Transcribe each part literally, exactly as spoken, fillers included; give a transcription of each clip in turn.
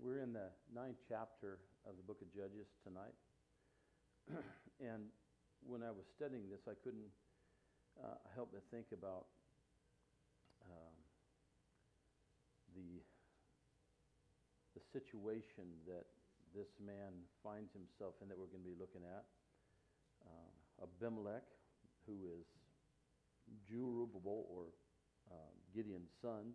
We're in the ninth chapter of the book of Judges tonight. And when I was studying this, I couldn't uh, help but think about um, the, the situation that this man finds himself in that we're going to be looking at. Uh, Abimelech, who is Jerubbaal, or uh, Gideon's son.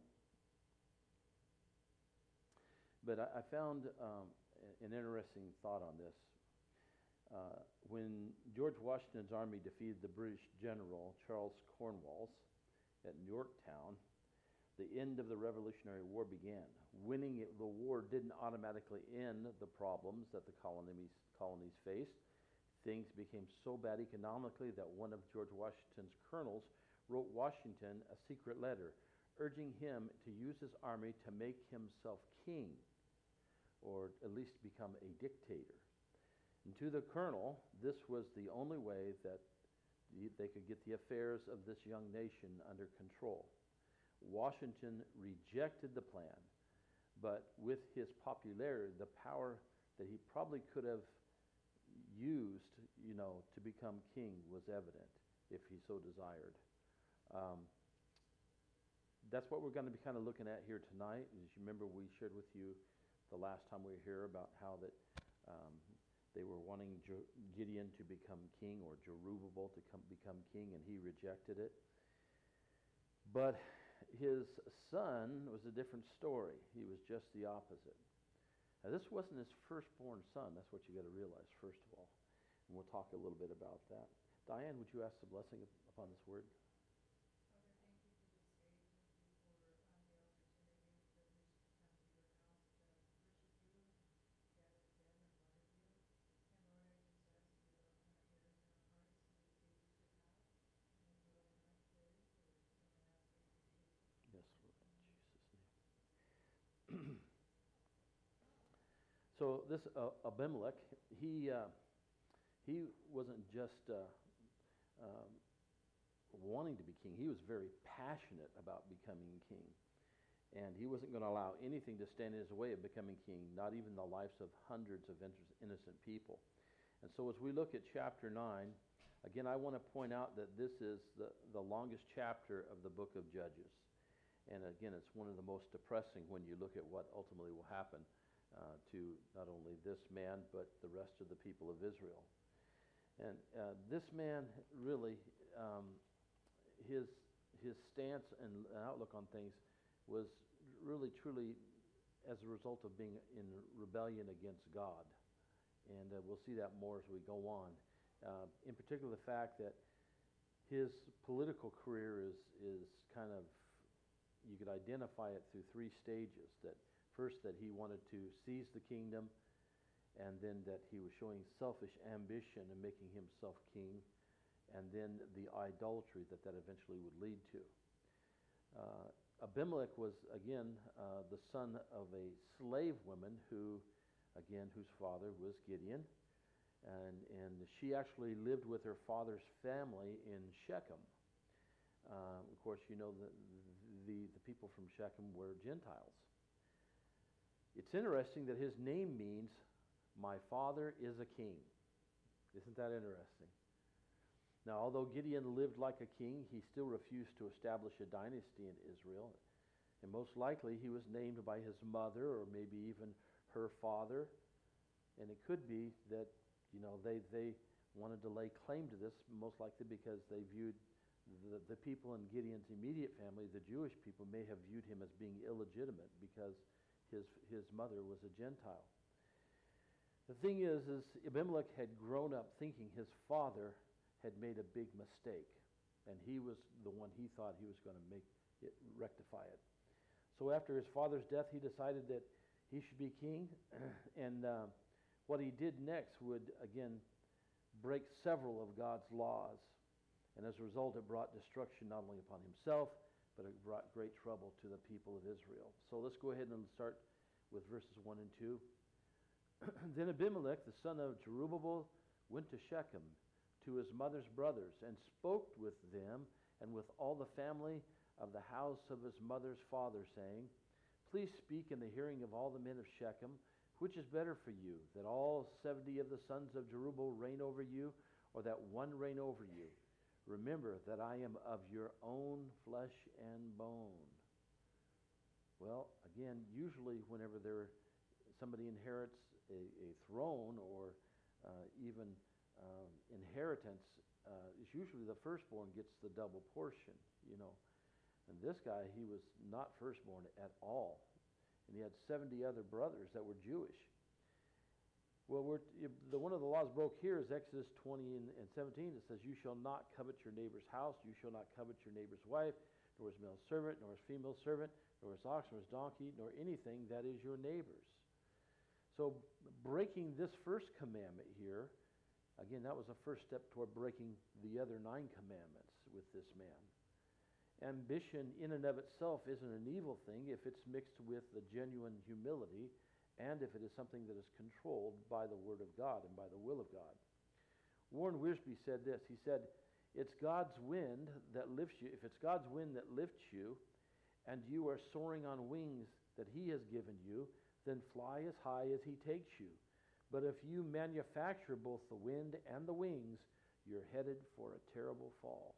But I, I found um, an interesting thought on this. Uh, when George Washington's army defeated the British general Charles Cornwallis at Yorktown, the end of the Revolutionary War began. Winning it, the war didn't automatically end the problems that the colonies, colonies faced. Things became so bad economically that one of George Washington's colonels wrote Washington a secret letter urging him to use his army to make himself king, or at least become a dictator. And to the colonel, this was the only way that they could get the affairs of this young nation under control. Washington rejected the plan, but with his popularity, the power that he probably could have used, you know, to become king was evident if he so desired. Um, that's what we're going to be kind of looking at here tonight. As you remember, we shared with you the last time we were here about how that um, they were wanting Jo- Gideon to become king, or Jerubbaal to come, become king, and he rejected it. But his son was a different story. He was just the opposite. Now, this wasn't his firstborn son. That's what you got to realize, first of all. And we'll talk a little bit about that. Diane, would you ask the blessing upon this word? So this uh, Abimelech, he uh, he wasn't just uh, um, wanting to be king. He was very passionate about becoming king. And he wasn't going to allow anything to stand in his way of becoming king, not even the lives of hundreds of innocent people. And so as we look at chapter nine, again, I want to point out that this is the, the longest chapter of the book of Judges. And again, it's one of the most depressing when you look at what ultimately will happen Uh, to not only this man, but the rest of the people of Israel. And uh, this man really, um, his his stance and outlook on things was really truly as a result of being in rebellion against God. And uh, we'll see that more as we go on. Uh, in particular, the fact that his political career is is kind of, you could identify it through three stages. That First, that he wanted to seize the kingdom, and then that he was showing selfish ambition and making himself king, and then the idolatry that that eventually would lead to. Uh, Abimelech was, again, uh, the son of a slave woman who, again, whose father was Gideon, and, and she actually lived with her father's family in Shechem. Uh, of course, you know the, the, the people from Shechem were Gentiles. It's interesting that his name means, my father is a king. Isn't that interesting? Now, although Gideon lived like a king, he still refused to establish a dynasty in Israel. And most likely he was named by his mother, or maybe even her father. And it could be that, you know, they, they wanted to lay claim to this, most likely because they viewed the, the people in Gideon's immediate family, the Jewish people, may have viewed him as being illegitimate because His his mother was a Gentile. The thing is, is Abimelech had grown up thinking his father had made a big mistake, and he was the one he thought he was going to make it, rectify it. So after his father's death, he decided that he should be king, and uh, what he did next would again break several of God's laws, and as a result, it brought destruction not only upon himself, but it brought great trouble to the people of Israel. So let's go ahead and start with verses one and two. Then Abimelech, the son of Jerubbaal, went to Shechem to his mother's brothers and spoke with them and with all the family of the house of his mother's father, saying, please speak in the hearing of all the men of Shechem, which is better for you, that all seventy of the sons of Jerubbaal reign over you, or that one reign over you? Remember that I am of your own flesh and bone. Well, again, usually whenever there somebody inherits a, a throne or uh, even um, inheritance, uh, it's usually the firstborn gets the double portion, you know. And this guy, he was not firstborn at all. And he had seventy other brothers that were Jewish. Well, we're, the one of the laws broke here is Exodus twenty and, and seventeen. It says, you shall not covet your neighbor's house, you shall not covet your neighbor's wife, nor his male servant, nor his female servant, nor his ox, nor his donkey, nor anything that is your neighbor's. So breaking this first commandment here, again, that was the first step toward breaking the other nine commandments with this man. Ambition in and of itself isn't an evil thing if it's mixed with the genuine humility and if it is something that is controlled by the Word of God and by the will of God. Warren Wiersbe said this. He said, it's God's wind that lifts you. If it's God's wind that lifts you and you are soaring on wings that he has given you, then fly as high as he takes you. But if you manufacture both the wind and the wings, you're headed for a terrible fall.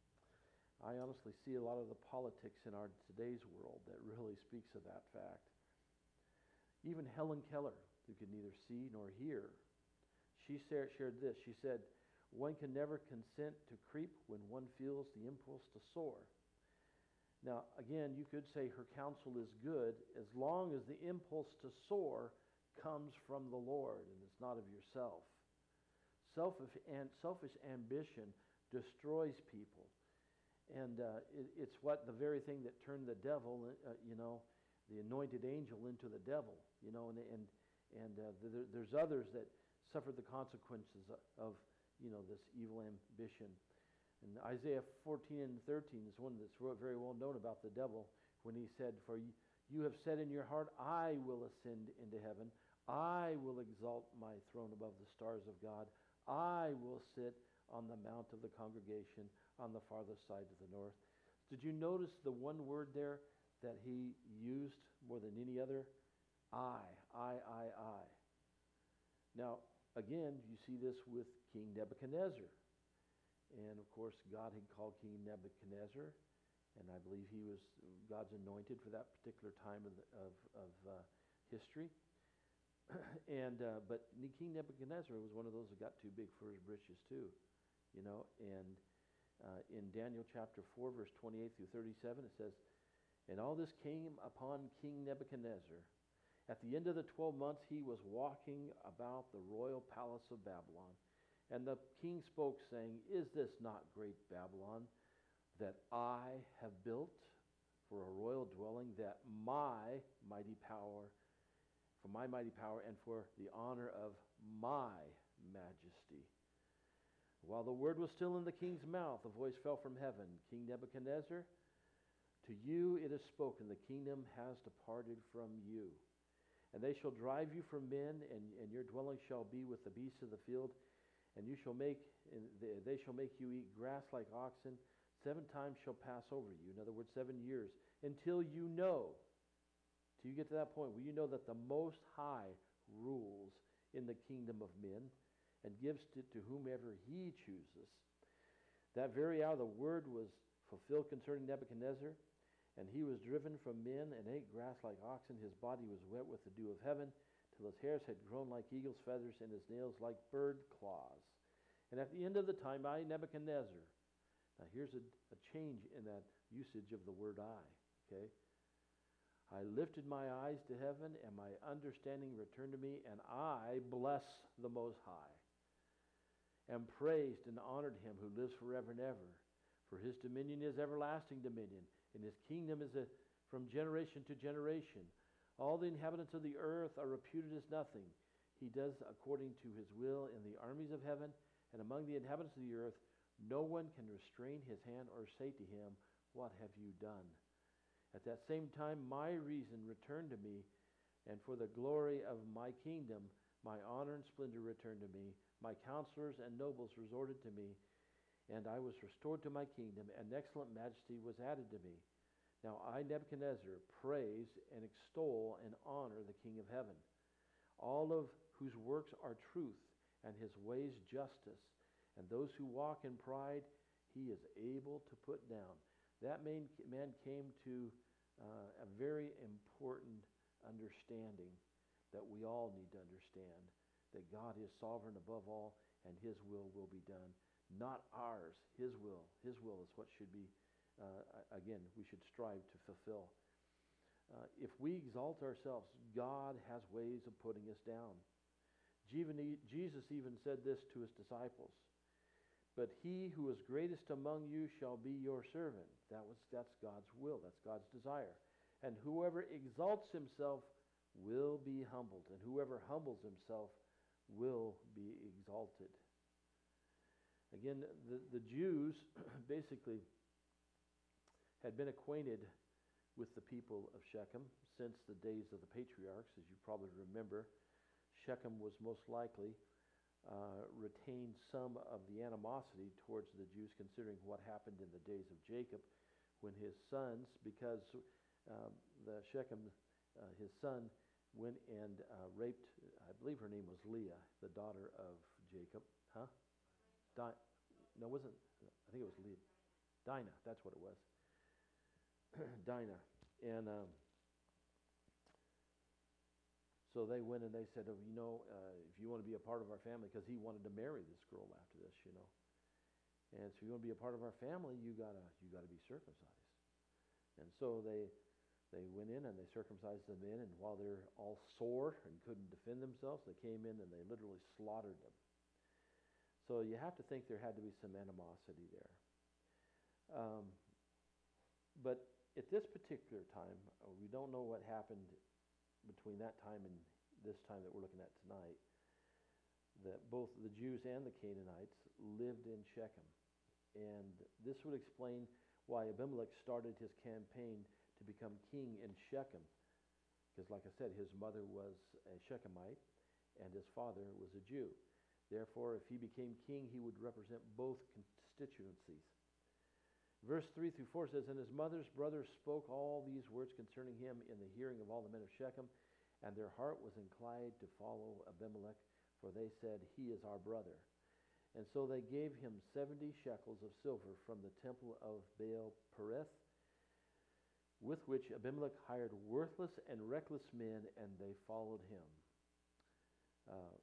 I honestly see a lot of the politics in our today's world that really speaks of that fact. Even Helen Keller, who could neither see nor hear, she shared this. She said, one can never consent to creep when one feels the impulse to soar. Now, again, you could say her counsel is good as long as the impulse to soar comes from the Lord and it's not of yourself. Selfish, and selfish ambition destroys people. And uh, it, it's what the very thing that turned the devil, uh, you know, the anointed angel into the devil, you know, and and and uh, there, there's others that suffered the consequences of, you know, this evil ambition. And Isaiah fourteen and thirteen is one that's very well known about the devil when he said, for you, you have said in your heart, I will ascend into heaven. I will exalt my throne above the stars of God. I will sit on the mount of the congregation on the farthest side to the north. Did you notice the one word there that he used more than any other? I, I, I, I. Now, again, you see this with King Nebuchadnezzar. And, of course, God had called King Nebuchadnezzar, and I believe he was God's anointed for that particular time of, the, of, of uh, history. and uh, But King Nebuchadnezzar was one of those that got too big for his britches, too. You know, and uh, in Daniel chapter four, verse twenty-eight through thirty-seven, it says, and all this came upon King Nebuchadnezzar. At the end of the twelve months, he was walking about the royal palace of Babylon. And the king spoke, saying, is this not great Babylon that I have built for a royal dwelling, that my mighty power, for my mighty power and for the honor of my majesty? While the word was still in the king's mouth, a voice fell from heaven. King Nebuchadnezzar, to you it is spoken, the kingdom has departed from you. And they shall drive you from men, and, and your dwelling shall be with the beasts of the field. And you shall make, and they shall make you eat grass like oxen. Seven times shall pass over you. In other words, seven years, until you know, till you get to that point where you know that the Most High rules in the kingdom of men, and gives it to whomever he chooses. That very hour the word was fulfilled concerning Nebuchadnezzar, and he was driven from men and ate grass like oxen. His body was wet with the dew of heaven, till his hairs had grown like eagle's feathers, and his nails like bird claws. And at the end of the time, I, Nebuchadnezzar, now here's a, a change in that usage of the word I, okay? I lifted my eyes to heaven, and my understanding returned to me, and I bless the Most High, and praised and honored him who lives forever and ever. For his dominion is everlasting dominion, and his kingdom is a, from generation to generation. All the inhabitants of the earth are reputed as nothing. He does according to his will in the armies of heaven, and among the inhabitants of the earth no one can restrain his hand or say to him, what have you done? At that same time my reason returned to me, and for the glory of my kingdom my honor and splendor returned to me. My counselors and nobles resorted to me, and I was restored to my kingdom, and excellent majesty was added to me. Now I, Nebuchadnezzar, praise and extol and honor the King of heaven, all of whose works are truth, and his ways justice, and those who walk in pride he is able to put down. That man, man came to uh, a very important understanding that we all need to understand, that God is sovereign above all, and his will will be done. Not ours, his will. His will is what should be, uh, again, we should strive to fulfill. Uh, if we exalt ourselves, God has ways of putting us down. Jesus even said this to his disciples, but he who is greatest among you shall be your servant. That was, that's God's will, that's God's desire. And whoever exalts himself will be humbled, and whoever humbles himself will be exalted. Again, the, the Jews basically had been acquainted with the people of Shechem since the days of the patriarchs. As you probably remember, Shechem was most likely uh, retained some of the animosity towards the Jews, considering what happened in the days of Jacob when his sons, because uh, the Shechem, uh, his son, went and uh, raped, I believe her name was Leah, the daughter of Jacob. Huh? Di- no, it wasn't, I think it was Leah. Dinah, that's what it was. Dinah. And um, so they went and they said, oh, you know, uh, if you want to be a part of our family, because he wanted to marry this girl after this, you know. And so if you want to be a part of our family, you gotta you gotta be circumcised. And so they they went in and they circumcised the men, and while they're all sore and couldn't defend themselves, they came in and they literally slaughtered them. So you have to think there had to be some animosity there. Um, but at this particular time, uh, we don't know what happened between that time and this time that we're looking at tonight, that both the Jews and the Canaanites lived in Shechem. And this would explain why Abimelech started his campaign to become king in Shechem. Because like I said, his mother was a Shechemite and his father was a Jew. Therefore, if he became king, he would represent both constituencies. Verse three through four says, and his mother's brothers spoke all these words concerning him in the hearing of all the men of Shechem, and their heart was inclined to follow Abimelech, for they said, he is our brother. And so they gave him seventy shekels of silver from the temple of Baal Pereth, with which Abimelech hired worthless and reckless men, and they followed him. Uh,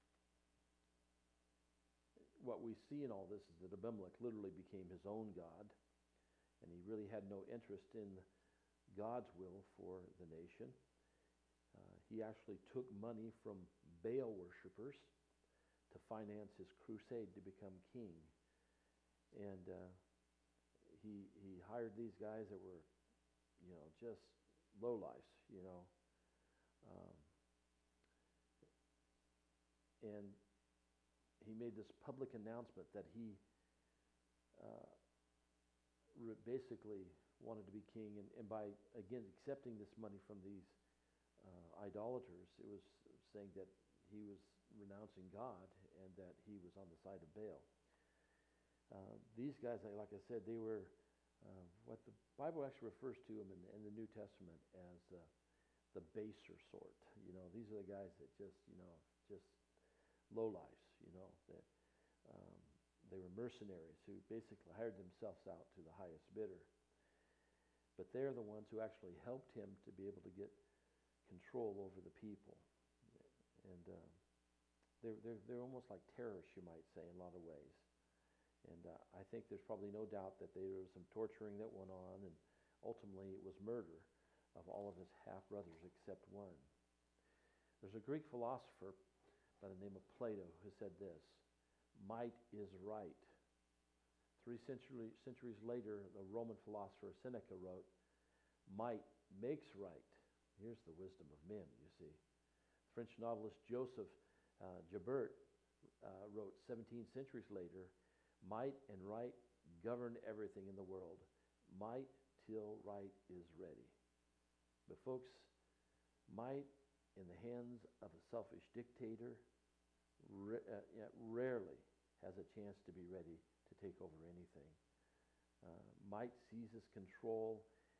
what we see in all this is that Abimelech literally became his own god, and he really had no interest in God's will for the nation. Uh, he actually took money from Baal worshipers to finance his crusade to become king. And uh, he he hired these guys that were, you know, just lowlifes, you know. Um, and he made this public announcement that he uh, re- basically wanted to be king. And, and by, again, accepting this money from these uh, idolaters, it was saying that he was renouncing God and that he was on the side of Baal. Uh, these guys, like I said, they were uh, what the Bible actually refers to them in, in the New Testament as uh, the baser sort. You know, these are the guys that just, you know, just lowlifes, you know, that um, they were mercenaries who basically hired themselves out to the highest bidder. But they're the ones who actually helped him to be able to get control over the people. And uh, they're, they're, they're almost like terrorists, you might say, in a lot of ways. And uh, I think there's probably no doubt that there was some torturing that went on, and ultimately it was murder of all of his half-brothers except one. There's a Greek philosopher by the name of Plato who said this, might is right. Three century, centuries later, the Roman philosopher Seneca wrote, might makes right. Here's the wisdom of men, you see. French novelist Joseph uh, Joubert uh, wrote seventeen centuries later, might and right govern everything in the world. Might till right is ready. But folks, might in the hands of a selfish dictator ra- uh, yeah, rarely has a chance to be ready to take over anything. Uh, might seizes control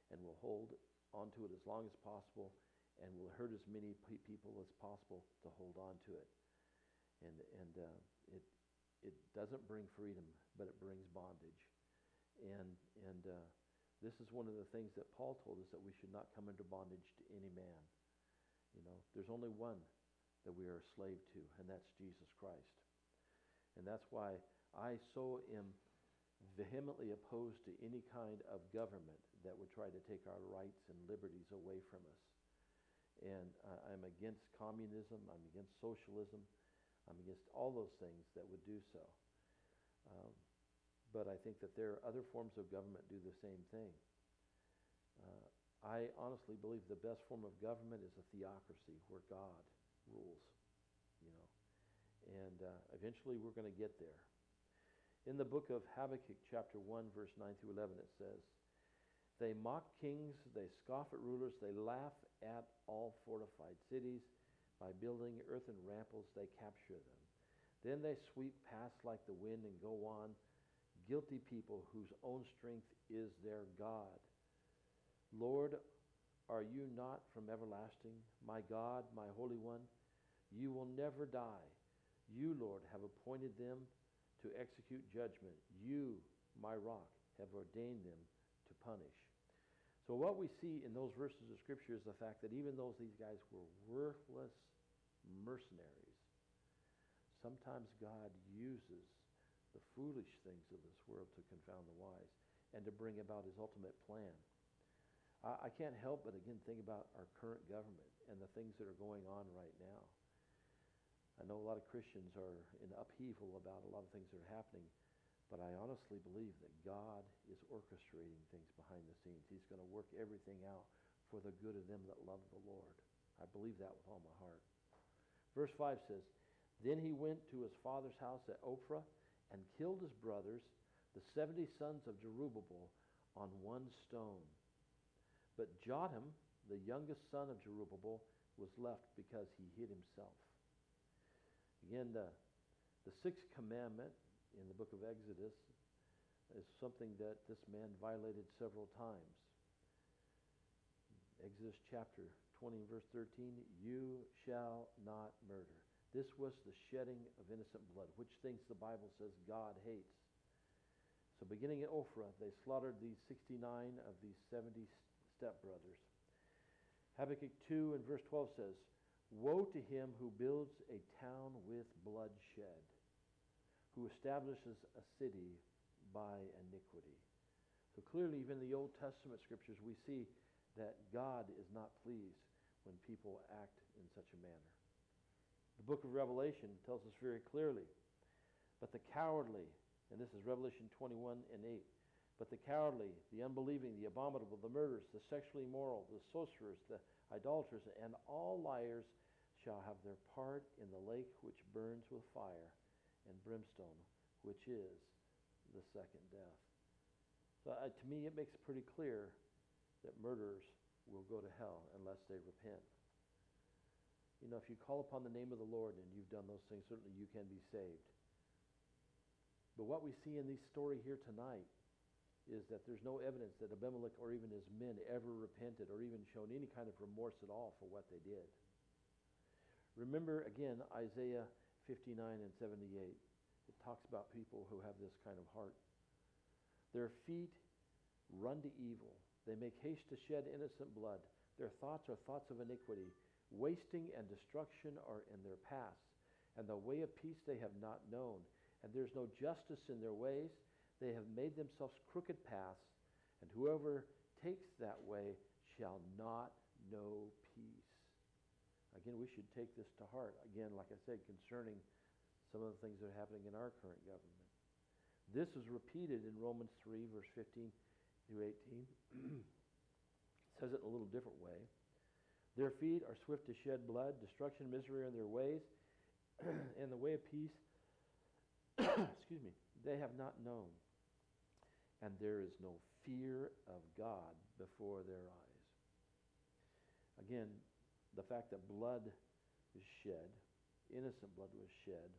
and will hold onto it as long as possible and will hurt as many pe- people as possible to hold on to it. And, and uh, it, it doesn't bring freedom, but it brings bondage. And, and uh, this is one of the things that Paul told us, that we should not come into bondage to any man. You know, there's only one that we are a slave to, and that's Jesus Christ. And that's why I so am vehemently opposed to any kind of government that would try to take our rights and liberties away from us. And uh, I'm against communism, I'm against socialism, I'm against all those things that would do so. Um, but I think that there are other forms of government do the same thing. Uh, I honestly believe the best form of government is a theocracy where God rules, you know. And uh, eventually we're going to get there. In the book of Habakkuk, chapter one, verse nine through eleven, it says, "They mock kings, they scoff at rulers, they laugh at all fortified cities. By building earthen ramparts, they capture them. Then they sweep past like the wind and go on, guilty people whose own strength is their God. Lord, are you not from everlasting? My God, my Holy One, you will never die. You, Lord, have appointed them to execute judgment. You, my rock, have ordained them to punish." So what we see in those verses of Scripture is the fact that even though these guys were worthless mercenaries, sometimes God uses the foolish things of this world to confound the wise and to bring about his ultimate plan. I, I can't help but again think about our current government and the things that are going on right now. I know a lot of Christians are in upheaval about a lot of things that are happening, but I honestly believe that God is orchestrating things behind the scenes. He's going to work everything out for the good of them that love the Lord. I believe that with all my heart. Verse five says, "Then he went to his father's house at Ophrah and killed his brothers, the seventy sons of Jerubbaal, on one stone. But Jotham, the youngest son of Jerubbaal, was left because he hid himself." Again, the, the sixth commandment in the book of Exodus is something that this man violated several times. Exodus chapter twenty, verse thirteen, "You shall not murder." This was the shedding of innocent blood, which things the Bible says God hates. So beginning at Ophrah, they slaughtered these sixty-nine of these seventy stepbrothers. Habakkuk two and verse twelve says, "Woe to him who builds a town with bloodshed, who establishes a city by iniquity." So clearly, even in the Old Testament scriptures, we see that God is not pleased when people act in such a manner. The book of Revelation tells us very clearly, "But the cowardly," and this is Revelation twenty-one and eight, "But the cowardly, the unbelieving, the abominable, the murderers, the sexually immoral, the sorcerers, the idolaters, and all liars shall have their part in the lake which burns with fire and brimstone, which is the second death." So uh, to me, it makes it pretty clear that murderers will go to hell unless they repent. You know, if you call upon the name of the Lord and you've done those things, certainly you can be saved. But what we see in this story here tonight is that there's no evidence that Abimelech or even his men ever repented or even shown any kind of remorse at all for what they did. Remember, again, Isaiah fifty-nine and seventy-eight. It talks about people who have this kind of heart. "Their feet run to evil. They make haste to shed innocent blood. Their thoughts are thoughts of iniquity. Wasting and destruction are in their paths, and the way of peace they have not known. And there's no justice in their ways. They have made themselves crooked paths, and whoever takes that way shall not know peace." Again, we should take this to heart. Again, like I said, concerning some of the things that are happening in our current government. This is repeated in Romans three, verse fifteen through eighteen. It says it in a little different way. "Their feet are swift to shed blood. Destruction and misery are in their ways. And the way of peace, excuse me, they have not known. And there is no fear of God before their eyes." Again, the fact that blood is shed, innocent blood was shed,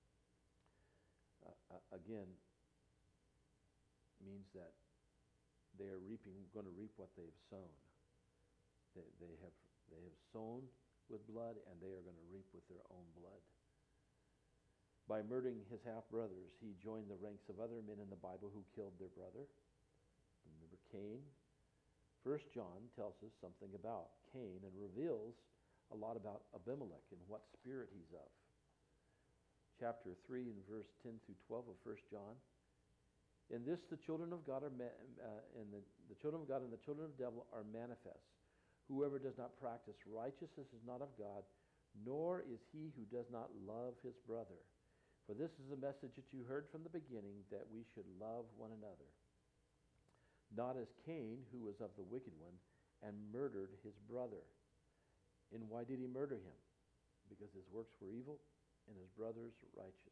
uh, uh, again, means that they are reaping, going to reap what they have sown. They, they have they have sown with blood, and they are going to reap with their own blood. By murdering his half-brothers, he joined the ranks of other men in the Bible who killed their brother. Remember Cain? First John tells us something about Cain and reveals a lot about Abimelech and what spirit he's of. Chapter three and verse ten through twelve of First John. In this the children of God are ma- uh, and the, the children of God and the children of the devil are manifest. Whoever does not practice righteousness is not of God, nor is he who does not love his brother. For this is the message that you heard from the beginning, that we should love one another. Not as Cain, who was of the wicked one, and murdered his brother. And why did he murder him? Because his works were evil, and his brothers righteous.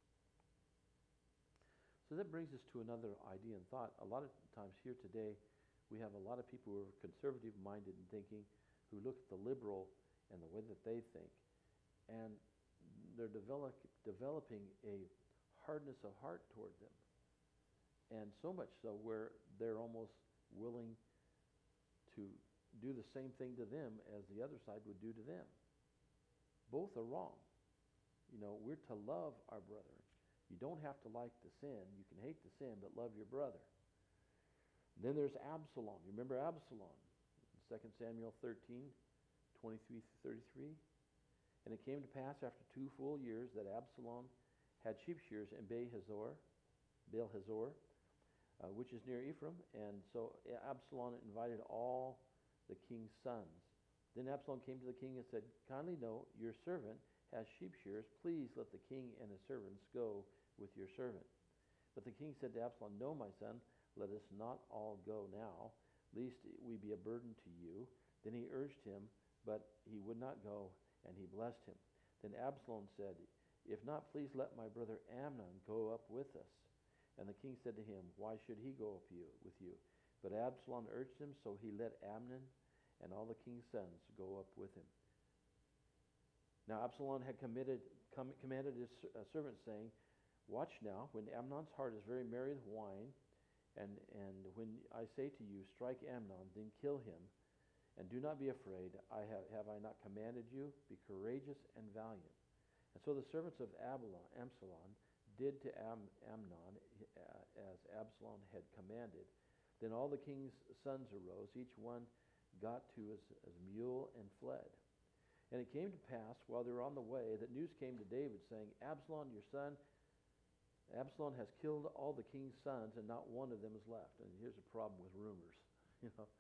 So that brings us to another idea and thought. A lot of times here today, we have a lot of people who are conservative-minded in thinking, who look at the liberal and the way that they think, and they're develop, developing a hardness of heart toward them. And so much so where they're almost willing to do the same thing to them as the other side would do to them. Both are wrong. You know, we're to love our brother. You don't have to like the sin. You can hate the sin, but love your brother. Then there's Absalom. You remember Absalom? In Second Samuel thirteen, twenty-three through thirty-three. And it came to pass after two full years that Absalom had sheep shears in Baal-hazor, Baal-hazor, uh, which is near Ephraim. And so Absalom invited all the king's sons. Then Absalom came to the king and said, "Kindly know, your servant has sheep shears. Please let the king and his servants go with your servant." But the king said to Absalom, "No, my son, let us not all go now, lest we be a burden to you." Then he urged him, but he would not go, and he blessed him. Then Absalom said, "If not, please let my brother Amnon go up with us." And the king said to him, "Why should he go up you, with you?" But Absalom urged him, so he let Amnon and all the king's sons go up with him. Now Absalom had committed, com- commanded his uh, servants, saying, "Watch now, when Amnon's heart is very merry with wine, and, and when I say to you, strike Amnon, then kill him, and do not be afraid. I have, have I not commanded you? Be courageous and valiant." And so the servants of Absalom, Absalom did to Am, Amnon uh, as Absalom had commanded. Then all the king's sons arose, each one got to his, his mule and fled. And it came to pass, while they were on the way, that news came to David, saying, "Absalom, your son, Absalom has killed all the king's sons, and not one of them is left." And here's a problem with rumors, you know.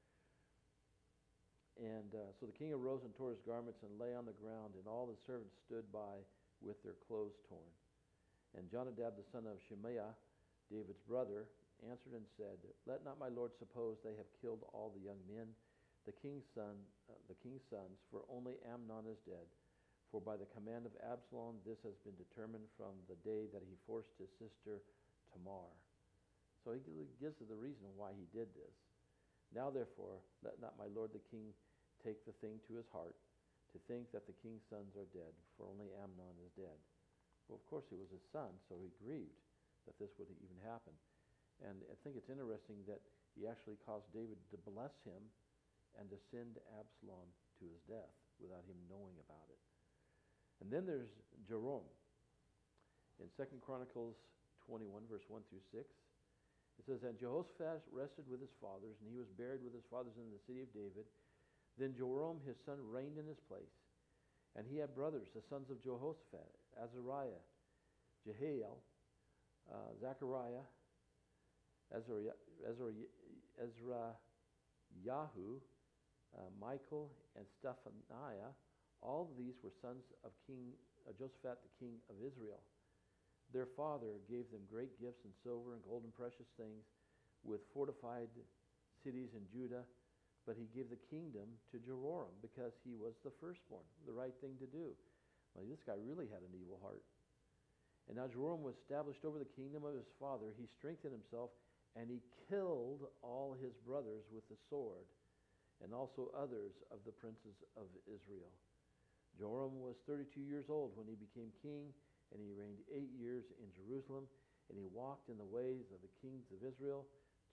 And uh, so the king arose and tore his garments and lay on the ground, and all the servants stood by with their clothes torn. And Jonadab, the son of Shemaiah, David's brother, answered and said, "Let not my lord suppose they have killed all the young men, the king's son, uh, the king's sons, for only Amnon is dead. For by the command of Absalom, this has been determined from the day that he forced his sister Tamar." So he gives us the reason why he did this. "Now therefore, let not my lord the king take the thing to his heart, to think that the king's sons are dead, for only Amnon is dead." Well, of course, it was his son, so he grieved that this would even happen. And I think it's interesting that he actually caused David to bless him and to send Absalom to his death without him knowing about it. And then there's Joram. In Second Chronicles twenty-one, verse one through six, it says, "And Jehoshaphat rested with his fathers, and he was buried with his fathers in the city of David. Then Joram his son reigned in his place. And he had brothers, the sons of Jehoshaphat, Azariah, Jehiel, uh, Zechariah, Ezra, Ezra, Ezra Yahu, uh, Michael, and Stephaniah. All of these were sons of King uh, Josaphat, the king of Israel. Their father gave them great gifts in silver and gold and precious things, with fortified cities in Judah. But he gave the kingdom to Jehoram because he was the firstborn, the right thing to do." Well, this guy really had an evil heart. "And now Jehoram was established over the kingdom of his father. He strengthened himself, and he killed all his brothers with the sword, and also others of the princes of Israel. Jehoram was thirty-two years old when he became king, and he reigned eight years in Jerusalem, and he walked in the ways of the kings of Israel,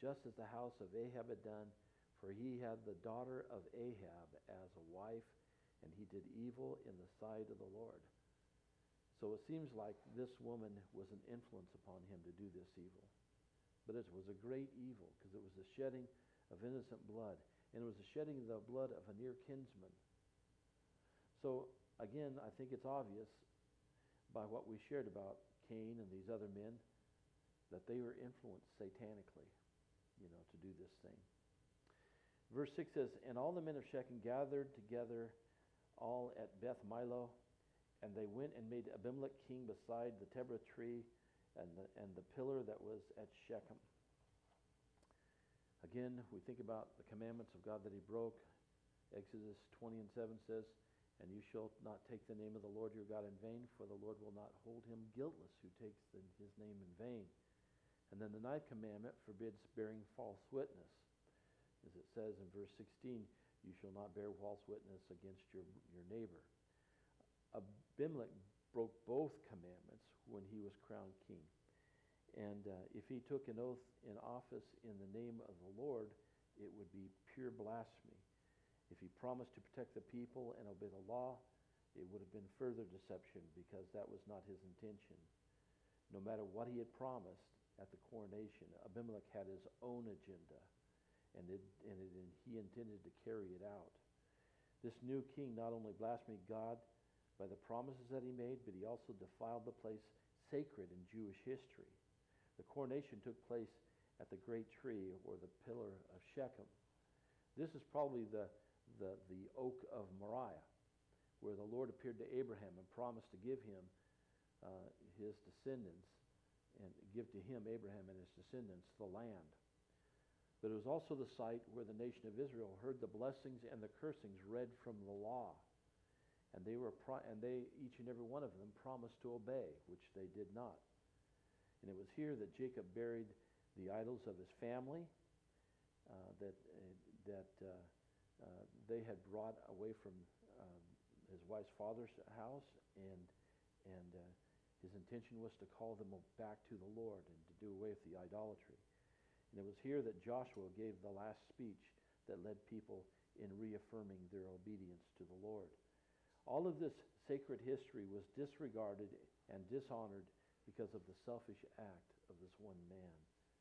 just as the house of Ahab had done, for he had the daughter of Ahab as a wife, and he did evil in the sight of the Lord. So it seems like this woman was an influence upon him to do this evil. But it was a great evil because it was the shedding of innocent blood, and it was the shedding of the blood of a near kinsman. So again, I think it's obvious by what we shared about Cain and these other men that they were influenced satanically, you know, to do this thing. Verse six says, and all the men of Shechem gathered together all at Beth Milo, and they went and made Abimelech king beside the terebinth tree and the, and the pillar that was at Shechem. Again, we think about the commandments of God that he broke. Exodus twenty and seven says, and you shall not take the name of the Lord your God in vain, for the Lord will not hold him guiltless who takes the, his name in vain. And then the ninth commandment forbids bearing false witness. As it says in verse sixteen, you shall not bear false witness against your, your neighbor. Abimelech broke both commandments when he was crowned king. And uh, if he took an oath in office in the name of the Lord, it would be pure blasphemy. If he promised to protect the people and obey the law, it would have been further deception because that was not his intention. No matter what he had promised at the coronation, Abimelech had his own agenda, and, it, and, it, and he intended to carry it out. This new king not only blasphemed God by the promises that he made, but he also defiled the place sacred in Jewish history. The coronation took place at the great tree, or the pillar of Shechem. This is probably the, the, the oak of Moriah, where the Lord appeared to Abraham and promised to give him uh, his descendants, and give to him, Abraham and his descendants, the land. But it was also the site where the nation of Israel heard the blessings and the cursings read from the law. And they were, pro- and they, each and every one of them, promised to obey, which they did not. And it was here that Jacob buried the idols of his family uh, that uh, that uh, uh, they had brought away from um, his wife's father's house, and and uh, his intention was to call them back to the Lord and to do away with the idolatry. And it was here that Joshua gave the last speech that led people in reaffirming their obedience to the Lord. All of this sacred history was disregarded and dishonored because of the selfish act of this one man.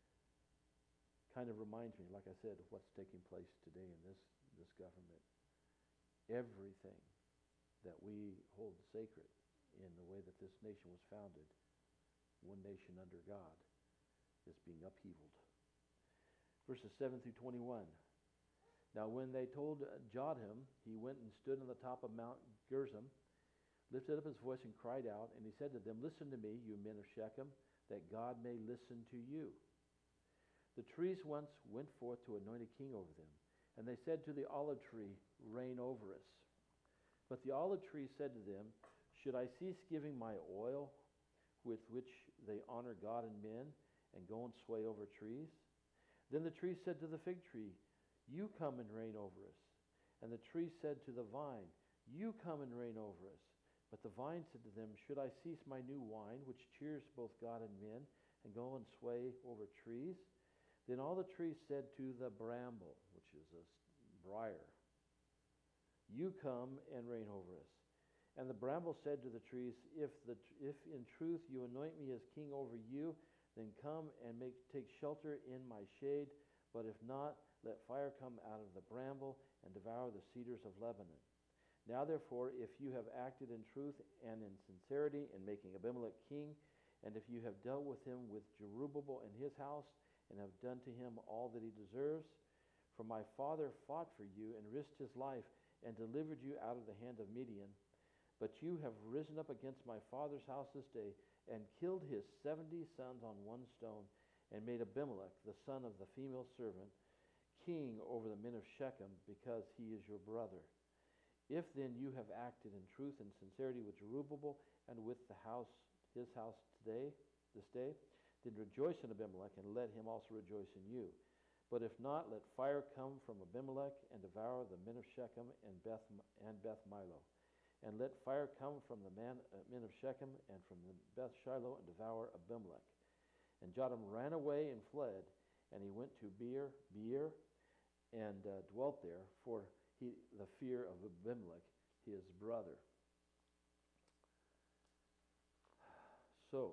Kind of reminds me, like I said, of what's taking place today in this, this government. Everything that we hold sacred in the way that this nation was founded, one nation under God, is being upheavaled. Verses seven through twenty-one. Now when they told Jotham, he went and stood on the top of Mount Gerizim, lifted up his voice and cried out, and he said to them, listen to me, you men of Shechem, that God may listen to you. The trees once went forth to anoint a king over them, and they said to the olive tree, reign over us. But the olive tree said to them, should I cease giving my oil, with which they honor God and men, and go and sway over trees? Then the tree said to the fig tree, you come and reign over us. And the tree said to the vine, you come and reign over us. But the vine said to them, should I cease my new wine, which cheers both God and men, and go and sway over trees? Then all the trees said to the bramble, which is a briar, you come and reign over us. And the bramble said to the trees, if, the, if in truth you anoint me as king over you, then come and make, take shelter in my shade. But if not, let fire come out of the bramble and devour the cedars of Lebanon. Now therefore, if you have acted in truth and in sincerity in making Abimelech king, and if you have dealt with him with Jerubbaal and his house, and have done to him all that he deserves, for my father fought for you and risked his life and delivered you out of the hand of Midian, but you have risen up against my father's house this day, and killed his seventy sons on one stone, and made Abimelech, the son of the female servant, king over the men of Shechem, because he is your brother. If then you have acted in truth and sincerity with Jerubbaal and with the house, his house today, this day, then rejoice in Abimelech, and let him also rejoice in you. But if not, let fire come from Abimelech and devour the men of Shechem and Beth and Beth Milo. And let fire come from the man, uh, men of Shechem and from the Beth Shiloh and devour Abimelech. And Jotham ran away and fled, and he went to Beer, Beer and uh, dwelt there for he, the fear of Abimelech, his brother. So,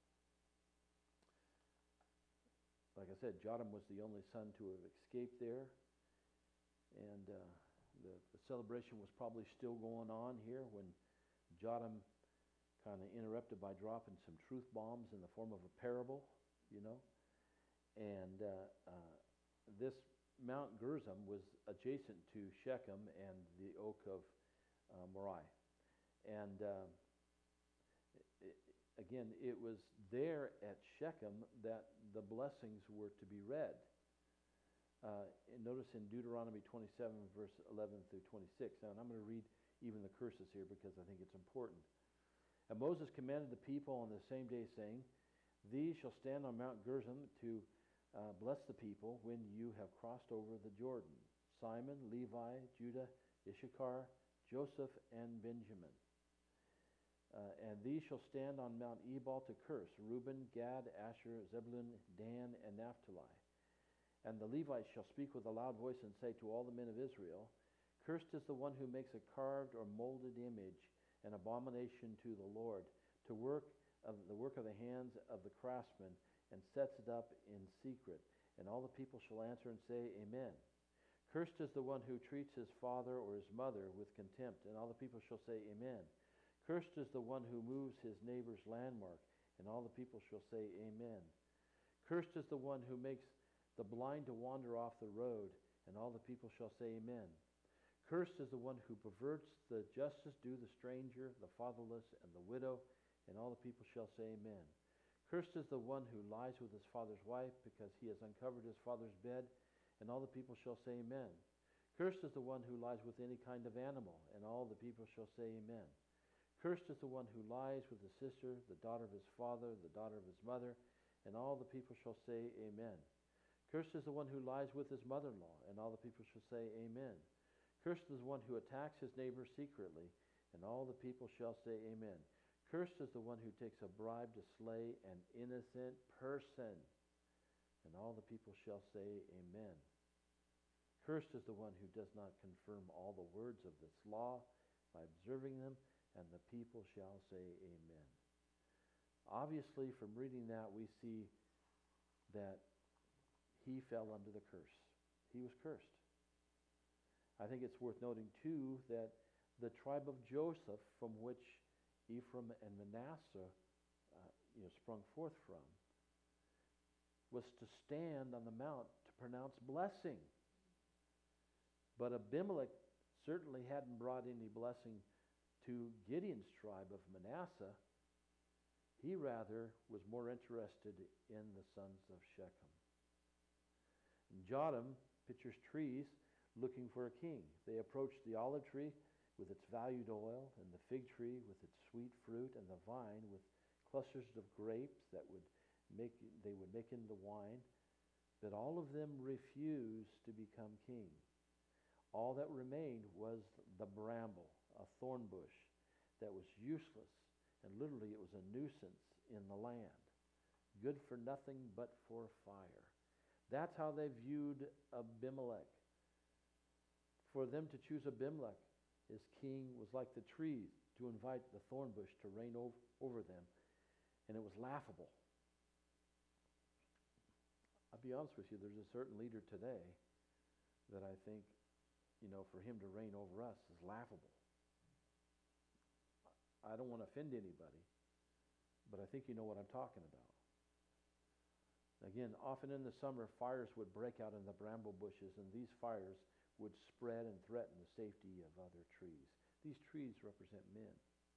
like I said, Jotham was the only son to have escaped there, and uh, the, the celebration was probably still going on here when Jotham kind of interrupted by dropping some truth bombs in the form of a parable, you know. And uh, uh, this Mount Gerizim was adjacent to Shechem and the oak of uh, Moriah. And uh, it, again, it was there at Shechem that the blessings were to be read. Uh, and notice in Deuteronomy twenty-seven, verse eleven through twenty-six. Now, and I'm going to read even the curses here because I think it's important. And Moses commanded the people on the same day, saying, "These shall stand on Mount Gerizim to uh, bless the people when you have crossed over the Jordan: Simon, Levi, Judah, Issachar, Joseph, and Benjamin. Uh, and these shall stand on Mount Ebal to curse: Reuben, Gad, Asher, Zebulun, Dan, and Naphtali. And the Levites shall speak with a loud voice and say to all the men of Israel, Cursed is the one who makes a carved or molded image, an abomination to the Lord, to work of the work of the hands of the craftsman, and sets it up in secret. And all the people shall answer and say, Amen. Cursed is the one who treats his father or his mother with contempt. And all the people shall say, Amen. Cursed is the one who moves his neighbor's landmark. And all the people shall say, Amen. Cursed is the one who makes the blind to wander off the road. And all the people shall say, Amen. Cursed is the one who perverts the justice due the stranger, the fatherless, and the widow. And all the people shall say, Amen. Cursed is the one who lies with his father's wife, because he has uncovered his father's bed. And all the people shall say, Amen. Cursed is the one who lies with any kind of animal. And all the people shall say, Amen. Cursed is the one who lies with his sister, the daughter of his father, the daughter of his mother. And all the people shall say, Amen. Cursed is the one who lies with his mother-in-law. And all the people shall say, Amen. Cursed is the one who attacks his neighbor secretly. And all the people shall say, Amen. Cursed is the one who takes a bribe to slay an innocent person. And all the people shall say, Amen. Cursed is the one who does not confirm all the words of this law by observing them. And the people shall say, Amen. Obviously, from reading that, we see that he fell under the curse. He was cursed. I think it's worth noting, too, that the tribe of Joseph, from which Ephraim and Manasseh uh, you know, sprung forth from, was to stand on the mount to pronounce blessing. But Abimelech certainly hadn't brought any blessing to Gideon's tribe of Manasseh. He rather was more interested in the sons of Shechem. And Jotham pictures trees looking for a king. They approached the olive tree with its valued oil, and the fig tree with its sweet fruit, and the vine with clusters of grapes that would make they would make into wine. But all of them refused to become king. All that remained was the bramble, a thorn bush that was useless, and literally it was a nuisance in the land, good for nothing but for fire. That's how they viewed Abimelech. For them to choose Abimelech as king was like the trees to invite the thorn bush to reign over, over them, and it was laughable. I'll be honest with you, there's a certain leader today that I think, you know, for him to reign over us is laughable. I don't want to offend anybody, but I think you know what I'm talking about. Again, often in the summer, fires would break out in the bramble bushes, and these fires would spread and threaten the safety of other trees. These trees represent men.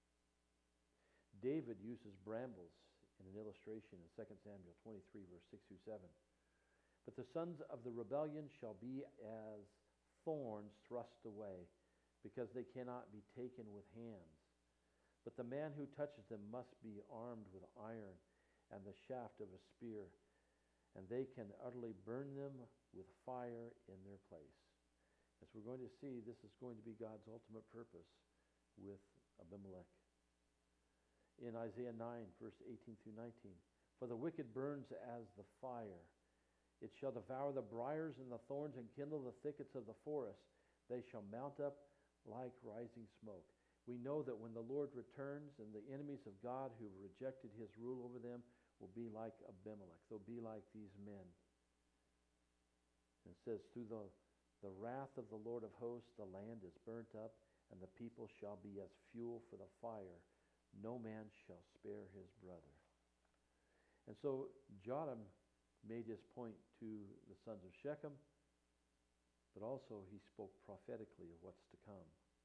David uses brambles in an illustration in Second Samuel twenty-three, verse six through seven. But the sons of the rebellion shall be as thorns thrust away, because they cannot be taken with hands. But the man who touches them must be armed with iron and the shaft of a spear, and they can utterly burn them with fire in their place. As we're going to see, this is going to be God's ultimate purpose with Abimelech. In Isaiah nine, verse eighteen through nineteen, for the wicked burns as the fire, It shall devour the briars and the thorns and kindle the thickets of the forest. They shall mount up like rising smoke. We know that when the Lord returns, and the enemies of God who rejected his rule over them will be like Abimelech. They'll be like these men. And it says, through the, the wrath of the Lord of hosts, the land is burnt up, and the people shall be as fuel for the fire. No man shall spare his brother. And so Jotham made his point to the sons of Shechem, but also he spoke prophetically of what's to come.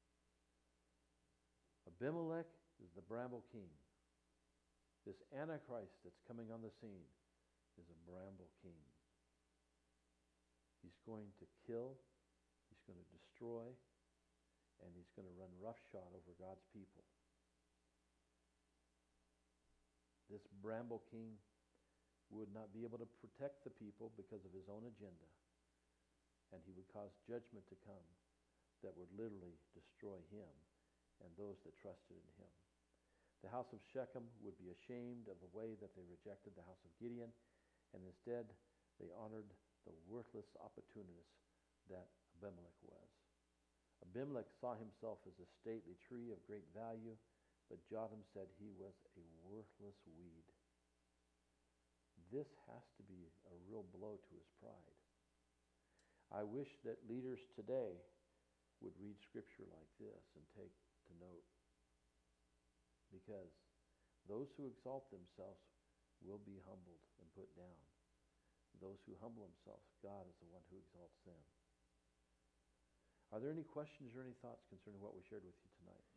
Abimelech is the bramble king. This Antichrist that's coming on the scene is a bramble king. He's going to kill, he's going to destroy, and he's going to run roughshod over God's people. This bramble king would not be able to protect the people because of his own agenda, and he would cause judgment to come that would literally destroy him and those that trusted in him. The house of Shechem would be ashamed of the way that they rejected the house of Gideon, and instead they honored the worthless opportunist that Abimelech was. Abimelech saw himself as a stately tree of great value, but Jotham said he was a worthless weed. This has to be a real blow to his pride. I wish that leaders today would read scripture like this and take to note. Because those who exalt themselves will be humbled and put down. Those who humble themselves, God is the one who exalts them. Are there any questions or any thoughts concerning what we shared with you tonight?